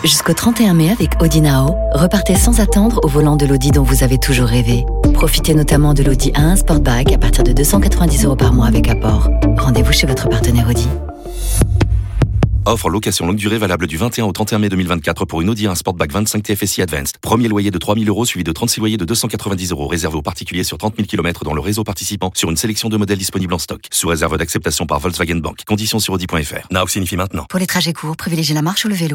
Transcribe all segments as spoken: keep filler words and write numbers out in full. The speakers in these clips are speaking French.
Jusqu'au trente et un mai avec Audi Nao, repartez sans attendre au volant de l'Audi dont vous avez toujours rêvé. Profitez notamment de l'Audi A un Sportback à partir de deux cent quatre-vingt-dix euros par mois avec apport. Rendez-vous chez votre partenaire Audi. Offre location longue durée valable du vingt et un au trente et un mai deux mille vingt-quatre pour une Audi A un Sportback vingt-cinq T F S I Advanced. Premier loyer de trois mille euros suivi de trente-six loyers de deux cent quatre-vingt-dix euros réservé aux particuliers sur trente mille kilomètres dans le réseau participant sur une sélection de modèles disponibles en stock. Sous réserve d'acceptation par Volkswagen Bank. Conditions sur audi point f r. Now signifie maintenant. Pour les trajets courts, privilégiez la marche ou le vélo.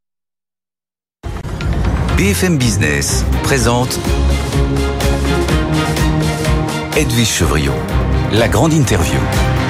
B F M Business présente Edwige Chevrillon, la grande interview.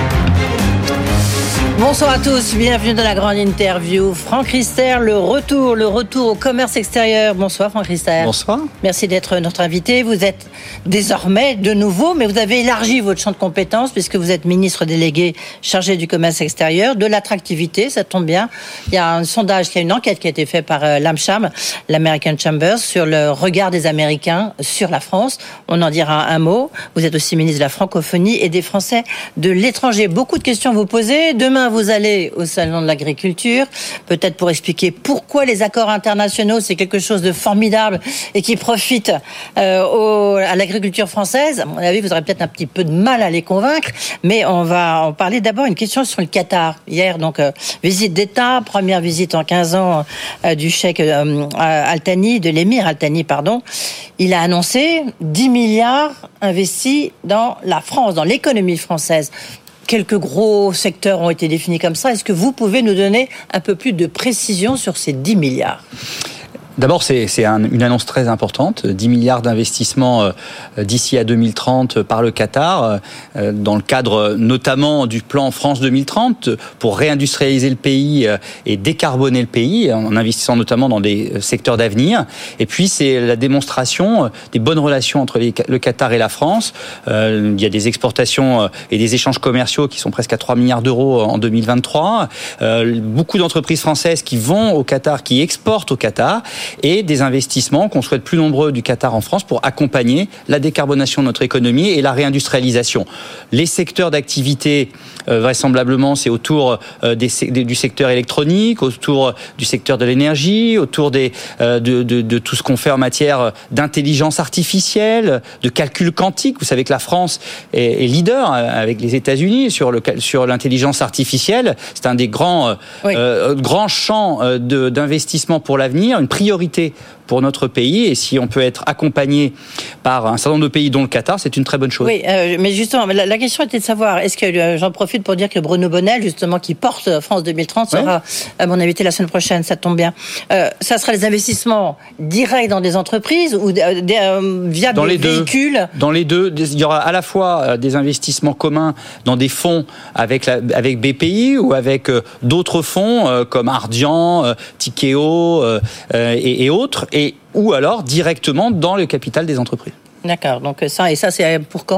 Bonsoir à tous, bienvenue dans la grande interview. Franck Riester, le retour, le retour au commerce extérieur. Bonsoir Franck Riester. Bonsoir. Merci d'être notre invité. Vous êtes désormais de nouveau, mais vous avez élargi votre champ de compétences puisque vous êtes ministre délégué chargé du commerce extérieur, de l'attractivité, ça tombe bien. Il y a un sondage, il y a une enquête qui a été faite par l'AmCham, l'American Chambers, sur le regard des Américains sur la France. On en dira un mot. Vous êtes aussi ministre de la francophonie et des Français de l'étranger. Beaucoup de questions à vous poser. Demain, vous allez au salon de l'agriculture, peut-être pour expliquer pourquoi les accords internationaux, c'est quelque chose de formidable et qui profite euh, au, à l'agriculture française. À mon avis, vous aurez peut-être un petit peu de mal à les convaincre, mais on va en parler. D'abord, une question sur le Qatar. Hier, donc, euh, visite d'État, première visite en quinze ans euh, du cheikh euh, Al-Thani, de l'émir Al-Thani, pardon. Il a annoncé dix milliards investis dans la France, dans l'économie française. Quelques gros secteurs ont été définis comme ça. Est-ce que vous pouvez nous donner un peu plus de précision sur ces dix milliards ? D'abord, c'est, c'est un, une annonce très importante, dix milliards d'investissements euh, d'ici à deux mille trente par le Qatar, euh, dans le cadre notamment du plan France deux mille trente, pour réindustrialiser le pays euh, et décarboner le pays, en investissant notamment dans des secteurs d'avenir. Et puis, c'est la démonstration euh, des bonnes relations entre les, le Qatar et la France. Euh, il y a des exportations euh, et des échanges commerciaux qui sont presque à trois milliards d'euros en deux mille vingt-trois. Euh, beaucoup d'entreprises françaises qui vont au Qatar, qui exportent au Qatar, et des investissements qu'on souhaite plus nombreux du Qatar en France pour accompagner la décarbonation de notre économie et la réindustrialisation. Les secteurs d'activité, euh, vraisemblablement, c'est autour euh, des, du secteur électronique, autour du secteur de l'énergie, autour des, euh, de, de, de tout ce qu'on fait en matière d'intelligence artificielle, de calcul quantique. Vous savez que la France est, est leader avec les États-Unis sur, le, sur l'intelligence artificielle. C'est un des grands, oui. euh, grands champs de, d'investissement pour l'avenir, une priorité pour notre pays, et si on peut être accompagné par un certain nombre de pays dont le Qatar, c'est une très bonne chose. Oui, euh, mais justement, la, la question était de savoir, est-ce que, euh, j'en profite pour dire que Bruno Bonnell, justement, qui porte France deux mille trente, sera ouais. mon invité la semaine prochaine, ça tombe bien. Euh, ça sera des investissements directs dans des entreprises ou euh, des, euh, via dans des les véhicules deux, Dans les deux, il y aura à la fois des investissements communs dans des fonds avec, la, avec B P I ou avec euh, d'autres fonds euh, comme Ardian, euh, Tikeo euh, euh, et, et autres, et ou alors directement dans le capital des entreprises. D'accord, donc ça, et ça c'est pour quand ?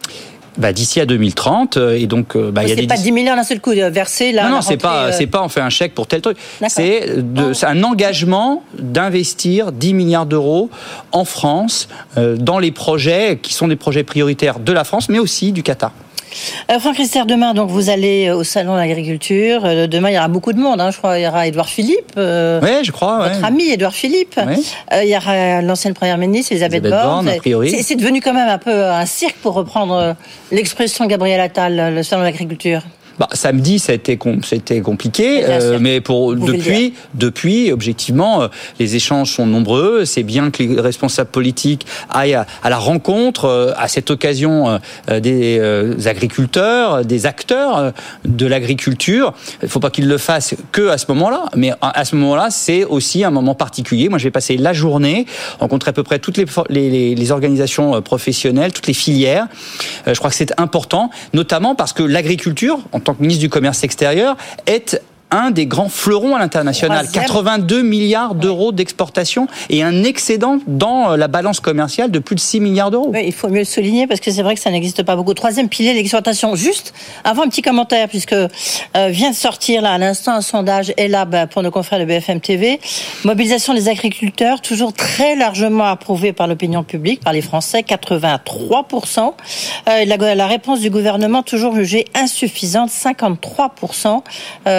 Bah, d'ici à deux mille trente, et donc bah, il y a c'est des pas dix milliards d'un seul coup versé là. Non, non, rentrée, c'est pas, euh... c'est pas on fait un chèque pour tel truc. D'accord. C'est, de, oh. c'est un engagement d'investir dix milliards d'euros en France euh, dans les projets qui sont des projets prioritaires de la France, mais aussi du Qatar. Euh, Franck Riester, demain, donc vous allez au salon de l'agriculture. Euh, demain, il y aura beaucoup de monde. Hein, je crois il y aura Édouard Philippe. Euh, oui, je crois. Votre ouais. ami Édouard Philippe. Oui. Euh, il y aura l'ancienne première ministre Elisabeth, Elisabeth Borne. Borne, a priori. C'est, c'est devenu quand même un peu un cirque, pour reprendre l'expression de Gabriel Attal, le salon de l'agriculture. Bah, samedi, c'était, com- c'était compliqué, euh, mais pour depuis, depuis, objectivement, euh, les échanges sont nombreux. C'est bien que les responsables politiques aillent à, à la rencontre, euh, à cette occasion, euh, des euh, agriculteurs, des acteurs euh, de l'agriculture. Il ne faut pas qu'ils le fassent que à ce moment-là, mais à ce moment-là, c'est aussi un moment particulier. Moi, je vais passer la journée, rencontrer à peu près toutes les, les, les organisations professionnelles, toutes les filières. Euh, je crois que c'est important, notamment parce que l'agriculture, en tant que ministre du Commerce extérieur, est un des grands fleurons à l'international. Troisième. quatre-vingt-deux milliards d'euros oui. d'exportation et un excédent dans la balance commerciale de plus de six milliards d'euros. Oui, il faut mieux le souligner parce que c'est vrai que ça n'existe pas beaucoup. Troisième pilier, l'exportation. Juste avant, un petit commentaire, puisque euh, vient de sortir là à l'instant un sondage Elab pour nos confrères de B F M T V. Mobilisation des agriculteurs, toujours très largement approuvée par l'opinion publique, par les Français, quatre-vingt-trois pour cent. Euh, la, la réponse du gouvernement, toujours jugée insuffisante, cinquante-trois pour cent. Euh,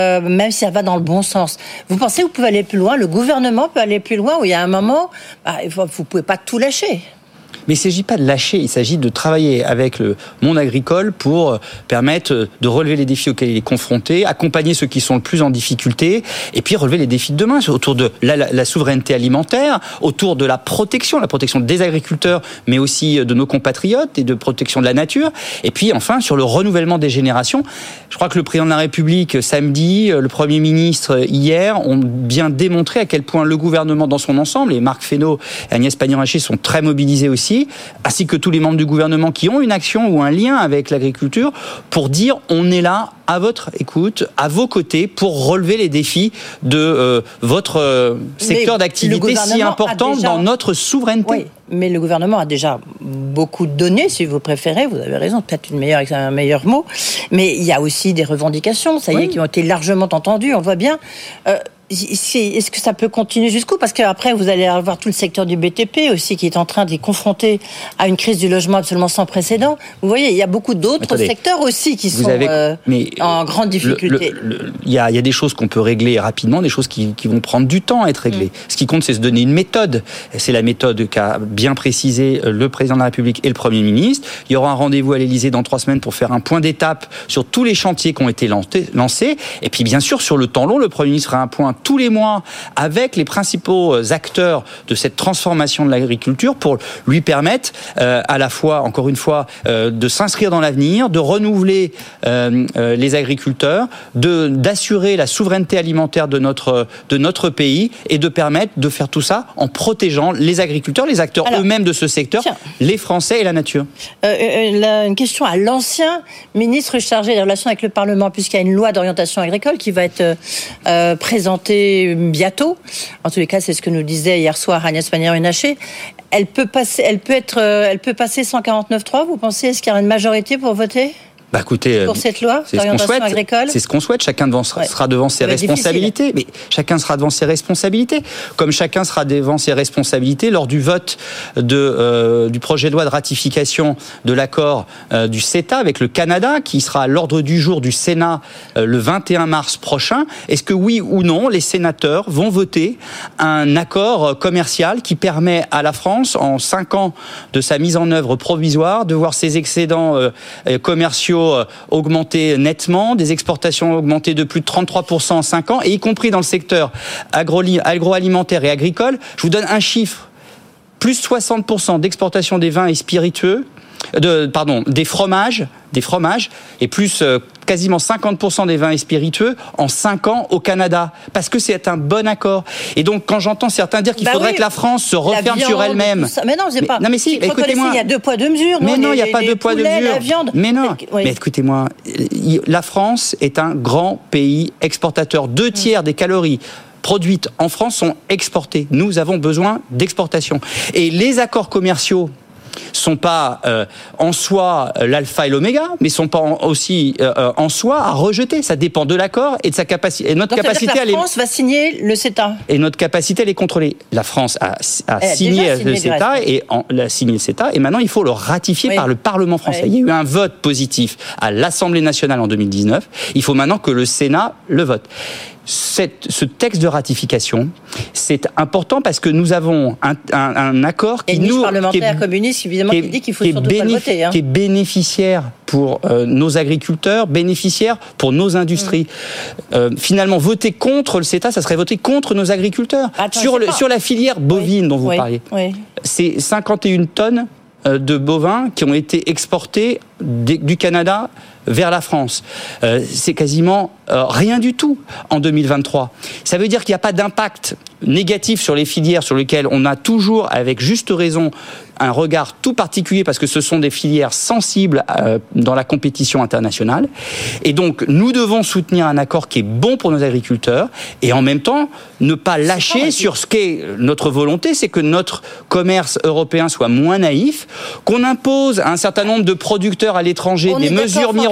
même si ça va dans le bon sens. Vous pensez que vous pouvez aller plus loin? Le gouvernement peut aller plus loin, où il y a un moment, bah, vous ne pouvez pas tout lâcher. Mais il ne s'agit pas de lâcher, il s'agit de travailler avec le monde agricole pour permettre de relever les défis auxquels il est confronté, accompagner ceux qui sont le plus en difficulté, et puis relever les défis de demain autour de la, la, la souveraineté alimentaire, autour de la protection, la protection des agriculteurs, mais aussi de nos compatriotes et de protection de la nature. Et puis enfin, sur le renouvellement des générations, je crois que le président de la République samedi, le Premier ministre hier, ont bien démontré à quel point le gouvernement dans son ensemble, et Marc Fesneau et Agnès Pannier-Runacher sont très mobilisés aussi, ainsi que tous les membres du gouvernement qui ont une action ou un lien avec l'agriculture, pour dire on est là à votre écoute, à vos côtés, pour relever les défis de euh, votre euh, secteur mais d'activité si important déjà... dans notre souveraineté. Oui, mais le gouvernement a déjà beaucoup donné, si vous préférez, vous avez raison, peut-être une meilleure, un meilleur mot, mais il y a aussi des revendications, ça y oui. est, qui ont été largement entendues, on voit bien... Euh, Est-ce que ça peut continuer jusqu'où? Parce qu'après, vous allez avoir tout le secteur du B T P aussi qui est en train d'être confronté à une crise du logement absolument sans précédent. Vous voyez, il y a beaucoup d'autres Attendez, secteurs aussi qui sont avez, euh, mais, en grande difficulté. Il y, y a des choses qu'on peut régler rapidement, des choses qui, qui vont prendre du temps à être réglées. Mmh. Ce qui compte, c'est se donner une méthode. C'est la méthode qu'a bien précisé le président de la République et le Premier ministre. Il y aura un rendez-vous à l'Élysée dans trois semaines pour faire un point d'étape sur tous les chantiers qui ont été lancés. Et puis, bien sûr, sur le temps long, le Premier ministre fera un point tous les mois avec les principaux acteurs de cette transformation de l'agriculture pour lui permettre euh, à la fois, encore une fois, euh, de s'inscrire dans l'avenir, de renouveler euh, euh, les agriculteurs, de, d'assurer la souveraineté alimentaire de notre, de notre pays et de permettre de faire tout ça en protégeant les agriculteurs, les acteurs Alors, eux-mêmes de ce secteur, tiens. les Français et la nature. Euh, euh, la, une question à l'ancien ministre chargé des relations avec le Parlement, puisqu'il y a une loi d'orientation agricole qui va être euh, présentée bientôt. En tous les cas, c'est ce que nous disait hier soir Agnès Pannier-Runacher. Elle peut passer, elle peut être, elle peut passer cent quarante-neuf trois. Vous pensez, est-ce qu'il y aura une majorité pour voter? Bah écoutez, pour cette loi c'est d'orientation ce qu'on souhaite, agricole. C'est ce qu'on souhaite. Chacun devant, ouais. sera devant ses responsabilités. Mais chacun sera devant ses responsabilités. Comme chacun sera devant ses responsabilités lors du vote de, euh, du projet de loi de ratification de l'accord euh, du CETA avec le Canada, qui sera à l'ordre du jour du Sénat euh, le vingt et un mars prochain. Est-ce que oui ou non, les sénateurs vont voter un accord commercial qui permet à la France, en cinq ans de sa mise en œuvre provisoire, de voir ses excédents euh, commerciaux augmenter nettement, des exportations augmenter de plus de trente-trois pour cent en cinq ans, et y compris dans le secteur agro- agroalimentaire et agricole. Je vous donne un chiffre. Plus soixante pour cent d'exportation des vins et spiritueux, de, pardon, des fromages, des fromages, et plus euh, quasiment cinquante pour cent des vins et spiritueux en cinq ans au Canada, parce que c'est un bon accord. Et donc, quand j'entends certains dire qu'il bah faudrait oui, que la France se referme viande, sur elle-même... Mais non, c'est mais, pas... Non, mais si, écoutez-moi... Il y a deux poids, deux mesures. Mais non, il n'y a les, pas les deux poids, deux mesures. La viande. Mais non, oui. mais écoutez-moi, la France est un grand pays exportateur. Deux tiers mmh. des calories produites en France sont exportées. Nous avons besoin d'exportation. Et les accords commerciaux sont pas euh, en soi l'alpha et l'oméga, mais sont pas en, aussi euh, en soi à rejeter. Ça dépend de l'accord et de sa capacité. Et notre Donc, capacité la France va signer le CETA. Et notre capacité à les contrôler. La France a, a signé, signé le CETA et en, a signé le CETA et maintenant il faut le ratifier oui. par le Parlement français. Oui. Il y a eu un vote positif à l'Assemblée nationale en deux mille dix-neuf. Il faut maintenant que le Sénat le vote. Cette, ce texte de ratification, c'est important parce que nous avons un, un, un accord qui nous parlementaire qui est, communiste évidemment qui, est, qui dit qu'il faut surtout bénéf- pas le voter, hein. qui est bénéficiaire pour euh, nos agriculteurs, bénéficiaire pour nos industries. Mmh. Euh, finalement, voter contre le CETA, ça serait voter contre nos agriculteurs. Attends, sur le, sur la filière bovine oui. dont vous oui. parliez, oui. c'est cinquante et une tonnes de bovins qui ont été exportés du Canada vers la France. Euh, c'est quasiment euh, rien du tout en deux mille vingt-trois. Ça veut dire qu'il n'y a pas d'impact négatif sur les filières sur lesquelles on a toujours, avec juste raison, un regard tout particulier parce que ce sont des filières sensibles euh, dans la compétition internationale. Et donc, nous devons soutenir un accord qui est bon pour nos agriculteurs et en même temps, ne pas lâcher sur ce qu'est notre volonté, c'est que notre commerce européen soit moins naïf, qu'on impose à un certain nombre de producteurs à l'étranger on des mesures miroirs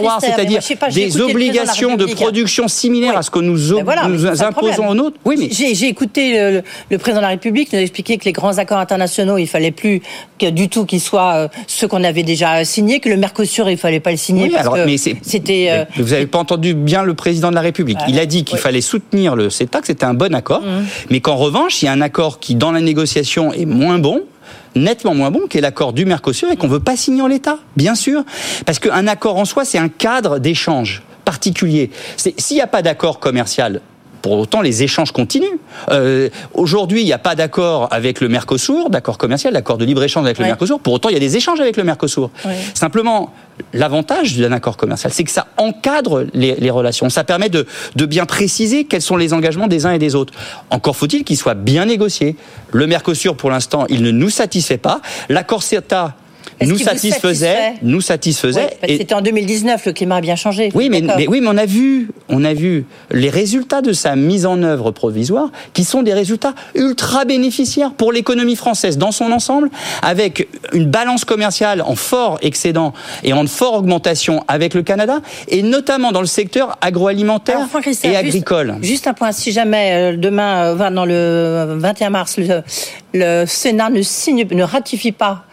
miroir, c'est-à-dire pas, des obligations de, de production similaires oui. à ce que nous, ben voilà, nous imposons aux nôtres. Oui, mais j'ai, j'ai écouté le, le président de la République nous expliquer que les grands accords internationaux, il fallait plus que du tout qu'ils soient euh, ceux qu'on avait déjà signés, que le Mercosur, il fallait pas le signer oui, parce alors, que mais c'est, c'était. Euh, mais vous n'avez pas entendu bien le président de la République. Ah, il a dit qu'il oui. fallait soutenir le CETA, que c'était un bon accord, mmh. mais qu'en revanche, il y a un accord qui, dans la négociation, est moins bon. Nettement moins bon, qui est l'accord du Mercosur et qu'on ne veut pas signer en l'état, bien sûr. Parce qu'un accord en soi, c'est un cadre d'échange particulier. C'est, s'il n'y a pas d'accord commercial, pour autant, les échanges continuent. Euh, aujourd'hui, il n'y a pas d'accord avec le Mercosur, d'accord commercial, d'accord de libre-échange avec ouais. le Mercosur. Pour autant, il y a des échanges avec le Mercosur. Ouais. Simplement, l'avantage d'un accord commercial, c'est que ça encadre les, les relations. Ça permet de, de bien préciser quels sont les engagements des uns et des autres. Encore faut-il qu'ils soient bien négociés. Le Mercosur, pour l'instant, il ne nous satisfait pas. L'accord CETA nous satisfaisait, nous satisfaisait. Oui, et c'était en deux mille dix-neuf, le climat a bien changé. Oui, mais, mais oui, mais on a vu, on a vu les résultats de sa mise en œuvre provisoire, qui sont des résultats ultra bénéficiaires pour l'économie française dans son ensemble, avec une balance commerciale en fort excédent et en forte augmentation avec le Canada, et notamment dans le secteur agroalimentaire Alors, Franck Riester, et agricole. Juste, juste un point, si jamais euh, demain, euh, dans le vingt et un mars, le, le Sénat ne signe, ne ratifie pas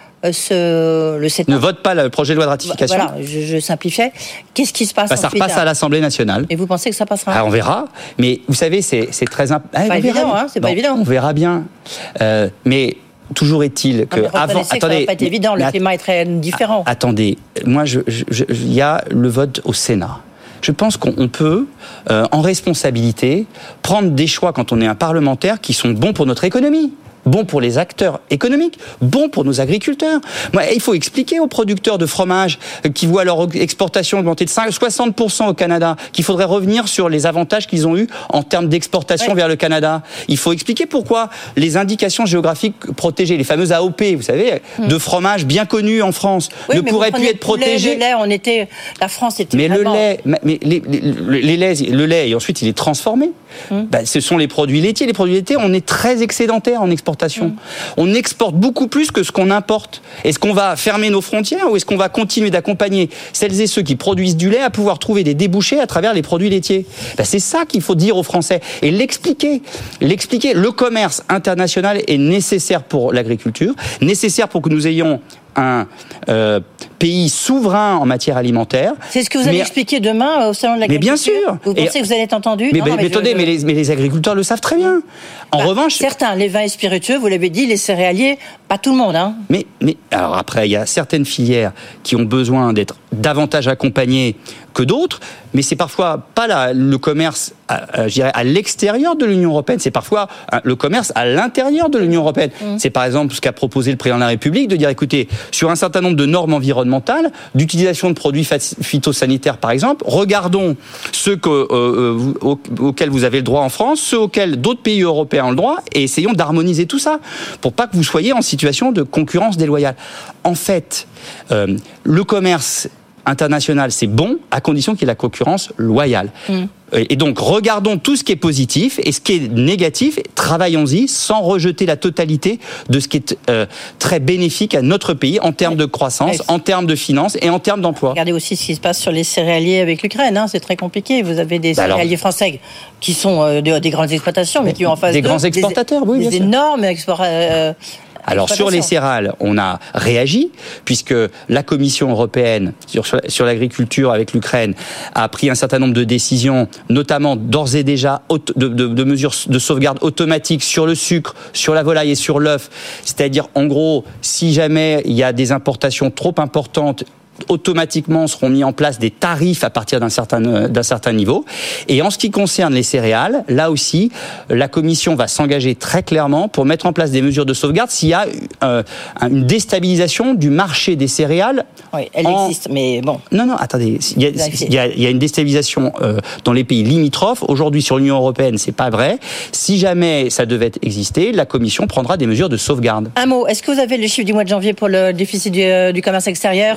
Ce, le CETA. Ne vote pas le projet de loi de ratification. Voilà, je, je simplifiais. Qu'est-ce qui se passe bah, Ça repasse à l'Assemblée nationale. Et vous pensez que ça passera ah, on verra. Mais vous savez, c'est, c'est très imp... ah, pas évident, hein, c'est bon, pas évident. On verra bien. Euh, mais toujours est-il que non, avant, attendez, ça va pas être évident. Le climat est très différent. Ah, attendez, moi, je, je, je, il y a le vote au Sénat. Je pense qu'on peut, euh, en responsabilité, prendre des choix quand on est un parlementaire qui sont bons pour notre économie. Bon pour les acteurs économiques, bon pour nos agriculteurs. Moi, il faut expliquer aux producteurs de fromage qui voient leur exportation augmenter de soixante pour cent au Canada qu'il faudrait revenir sur les avantages qu'ils ont eus en termes d'exportation ouais. vers le Canada. Il faut expliquer pourquoi les indications géographiques protégées, les fameuses A O P, vous savez, mmh. de fromage bien connues en France, oui, ne pourraient plus être protégées. Le lait, on était, la France était mais vraiment... le lait, mais les, les, les laits, le lait, et ensuite il est transformé. Mmh. Ben, ce sont les produits laitiers. Les produits laitiers, on est très excédentaire en exportation. Mmh. On exporte beaucoup plus que ce qu'on importe. Est-ce qu'on va fermer nos frontières ou est-ce qu'on va continuer d'accompagner celles et ceux qui produisent du lait à pouvoir trouver des débouchés à travers les produits laitiers ? Ben, c'est ça qu'il faut dire aux Français et l'expliquer. L'expliquer. Le commerce international est nécessaire pour l'agriculture, nécessaire pour que nous ayons un euh, pays souverain en matière alimentaire. C'est ce que vous allez mais, expliquer demain au Salon de l'agriculture. Mais bien sûr. Vous pensez et, que vous allez être entendu ? Mais, non, mais, non, mais, mais je, attendez, je... mais, les, mais les agriculteurs le savent très bien. En bah, revanche... Certains, les vins et spiritueux, vous l'avez dit, les céréaliers, pas tout le monde. Hein. Mais, mais alors après, il y a certaines filières qui ont besoin d'être davantage accompagnées que d'autres, mais c'est parfois pas la, le commerce à, je dirais, à l'extérieur de l'Union européenne, c'est parfois le commerce à l'intérieur de l'Union européenne. Mmh. C'est par exemple ce qu'a proposé le président de la République, de dire, écoutez, sur un certain nombre de normes environnementales, d'utilisation de produits phytosanitaires par exemple, regardons ceux que, euh, vous, au, auxquels vous avez le droit en France, ceux auxquels d'autres pays européens ont le droit, et essayons d'harmoniser tout ça, pour pas que vous soyez en situation de concurrence déloyale. En fait, euh, le commerce international, c'est bon, à condition qu'il y ait la concurrence loyale. Mmh. Et donc, regardons tout ce qui est positif et ce qui est négatif, travaillons-y sans rejeter la totalité de ce qui est euh, très bénéfique à notre pays en termes de croissance, en termes de finances et en termes d'emploi. Regardez aussi ce qui se passe sur les céréaliers avec l'Ukraine, hein, c'est très compliqué. Vous avez des bah céréaliers alors, français qui sont euh, des, des grandes exploitations, mais qui ont en face des d'eux grands exportateurs, des, oui, bien des sûr. énormes exportateurs. Euh, Alors sur les céréales, on a réagi puisque la Commission européenne sur, sur l'agriculture avec l'Ukraine a pris un certain nombre de décisions, notamment d'ores et déjà de, de, de mesures de sauvegarde automatique sur le sucre, sur la volaille et sur l'œuf. C'est-à-dire en gros, si jamais il y a des importations trop importantes, automatiquement seront mis en place des tarifs à partir d'un certain, d'un certain niveau. Et en ce qui concerne les céréales, là aussi, la Commission va s'engager très clairement pour mettre en place des mesures de sauvegarde s'il y a euh, une déstabilisation du marché des céréales. Oui, elle en... existe, mais bon. Non, non, attendez. Il y a, il y a, il y a une déstabilisation euh, dans les pays limitrophes. Aujourd'hui, sur l'Union européenne, c'est pas vrai. Si jamais ça devait exister, la Commission prendra des mesures de sauvegarde. Un mot. Est-ce que vous avez le chiffre du mois de janvier pour le déficit du, du commerce extérieur, sachant que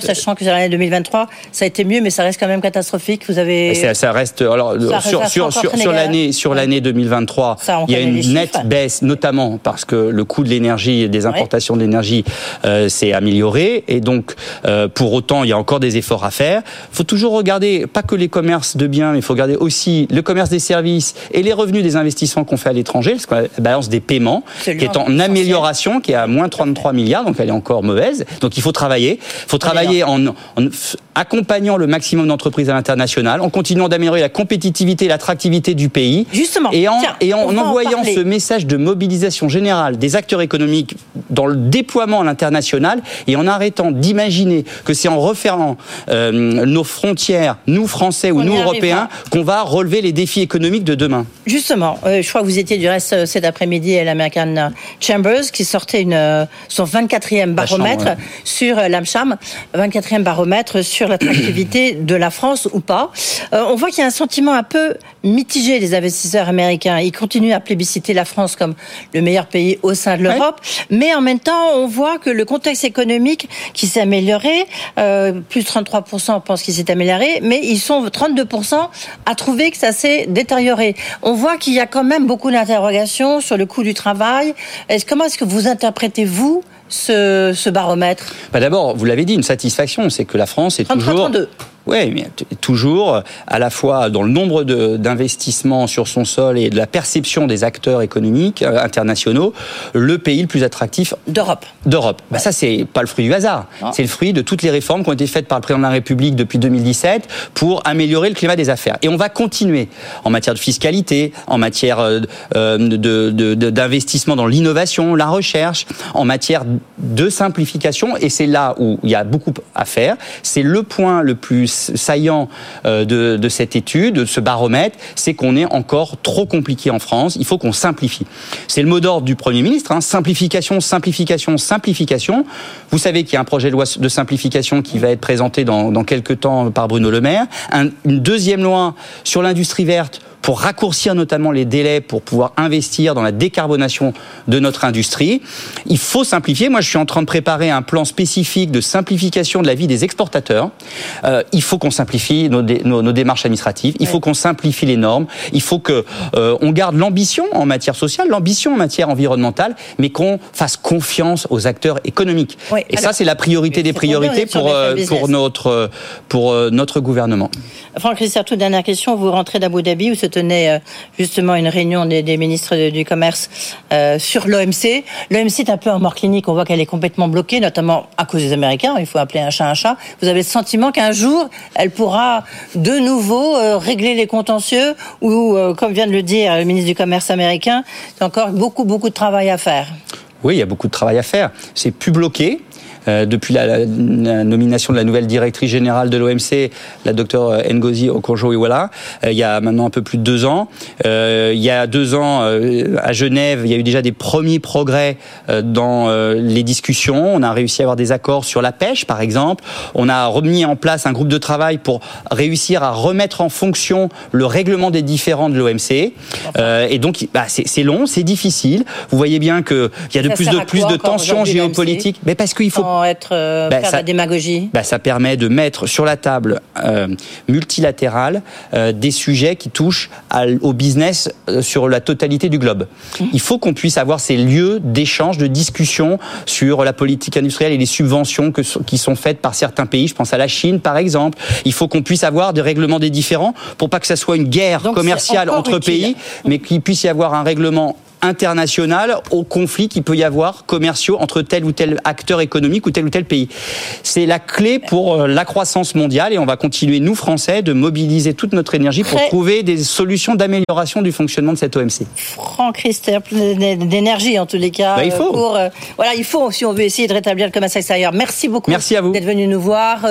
dire l'année deux mille vingt-trois, ça a été mieux, mais ça reste quand même catastrophique. Vous avez... Ça, ça reste... Alors, ça sur, reste sur, sur, sur l'année, sur l'année deux mille vingt-trois, ça, il y a une nette chiffres. baisse, notamment parce que le coût de l'énergie et des importations ouais. de l'énergie euh, s'est amélioré. Et donc, euh, pour autant, il y a encore des efforts à faire. Il faut toujours regarder, pas que les commerces de biens, mais il faut regarder aussi le commerce des services et les revenus des investissements qu'on fait à l'étranger, parce que la balance des paiements, qui est en amélioration, qui est à moins trente-trois milliards, donc elle est encore mauvaise. Donc il faut travailler. Il faut travailler en, en accompagnant le maximum d'entreprises à l'international, en continuant d'améliorer la compétitivité et l'attractivité du pays. Justement. Et en, tiens, et en, en envoyant en ce message de mobilisation générale des acteurs économiques dans le déploiement à l'international et en arrêtant d'imaginer que c'est en refermant euh, nos frontières, nous Français ou On nous Européens, qu'on va relever les défis économiques de demain. Justement, euh, je crois que vous étiez du reste cet après-midi à l'American Chambers qui sortait une, son vingt-quatrième baromètre chambre, ouais. sur euh, l'AmCham, vingt-quatrième baromètre sur l'attractivité de la France ou pas. Euh, on voit qu'il y a un sentiment un peu mitigé des investisseurs américains. Ils continuent à plébisciter la France comme le meilleur pays au sein de l'Europe, ouais. mais en même temps, on voit que le contexte économique qui s'est amélioré, euh, plus trente-trois pour cent pensent qu'il s'est amélioré, mais ils sont trente-deux pour cent à trouver que ça s'est détérioré. On voit qu'il y a quand même beaucoup d'interrogations sur le coût du travail. Est-ce, comment est-ce que vous interprétez, vous, ce, ce baromètre ? Bah d'abord, vous l'avez dit, une satisfaction, c'est que la France est trente-trois, toujours... trente-deux Oui, mais toujours, à la fois dans le nombre de, d'investissements sur son sol et de la perception des acteurs économiques euh, internationaux, le pays le plus attractif d'Europe. D'Europe. Bah, ça, c'est pas le fruit du hasard. Non. C'est le fruit de toutes les réformes qui ont été faites par le président de la République depuis deux mille dix-sept pour améliorer le climat des affaires. Et on va continuer en matière de fiscalité, en matière euh, de, de, de, d'investissement dans l'innovation, la recherche, en matière de simplification. Et c'est là où il y a beaucoup à faire. C'est le point le plus saillant de, de cette étude, de ce baromètre, c'est qu'on est encore trop compliqué en France. Il faut qu'on simplifie. C'est le mot d'ordre du Premier ministre, hein, simplification, simplification, simplification. Vous savez qu'il y a un projet de loi de simplification qui va être présenté dans, dans quelques temps par Bruno Le Maire. Un, une deuxième loi sur l'industrie verte pour raccourcir notamment les délais pour pouvoir investir dans la décarbonation de notre industrie. Il faut simplifier. Moi, je suis en train de préparer un plan spécifique de simplification de la vie des exportateurs. Euh, il faut qu'on simplifie nos, dé, nos, nos démarches administratives. Il ouais. faut qu'on simplifie les normes. Il faut que euh, on garde l'ambition en matière sociale, l'ambition en matière environnementale, mais qu'on fasse confiance aux acteurs économiques. Ouais. Et alors, ça, c'est la priorité des priorités pour euh, pour notre pour euh, notre gouvernement. Franck Riester, toute dernière question. Vous rentrez d'Abu Dhabi où se tenait justement une réunion des, des ministres du Commerce euh, sur l'O M C. L'O M C est un peu en mort clinique. On voit qu'elle est complètement bloquée, notamment à cause des Américains. Il faut appeler un chat un chat. Vous avez le sentiment qu'un jour, elle pourra de nouveau euh, régler les contentieux ou, euh, comme vient de le dire le ministre du Commerce américain, il y a encore beaucoup, beaucoup de travail à faire. Oui, il y a beaucoup de travail à faire. C'est plus bloqué. Euh, depuis la, la, la nomination de la nouvelle directrice générale de l'O M C, la docteure Ngozi Okonjo-Iweala, euh, il y a maintenant un peu plus de deux ans. Euh, il y a deux ans, euh, à Genève, il y a eu déjà des premiers progrès euh, dans euh, les discussions. On a réussi à avoir des accords sur la pêche, par exemple. On a remis en place un groupe de travail pour réussir à remettre en fonction le règlement des différends de l'O M C. Euh, et donc, bah, c'est, c'est long, c'est difficile. Vous voyez bien qu'il y a de ça plus de plus de tensions géopolitiques. Mais parce qu'il faut être euh, bah, faire ça, la démagogie. Bah, ça permet de mettre sur la table euh, multilatérale euh, des sujets qui touchent à, au business euh, sur la totalité du globe. Mmh. Il faut qu'on puisse avoir ces lieux d'échange, de discussion sur la politique industrielle et les subventions que, qui sont faites par certains pays. Je pense à la Chine, par exemple. Il faut qu'on puisse avoir des règlements des différends pour pas que ça soit une guerre Donc, commerciale entre utile. pays, mais qu'il puisse y avoir un règlement international au conflit qu'il peut y avoir commerciaux entre tel ou tel acteur économique ou tel ou tel pays. C'est la clé pour la croissance mondiale et on va continuer, nous Français, de mobiliser toute notre énergie pour Très... trouver des solutions d'amélioration du fonctionnement de cette O M C. Franck Riester, d'énergie en tous les cas. Bah, il faut. Pour, euh, voilà, il faut si on veut essayer de rétablir le commerce extérieur. Merci beaucoup Merci à vous. d'être venu nous voir.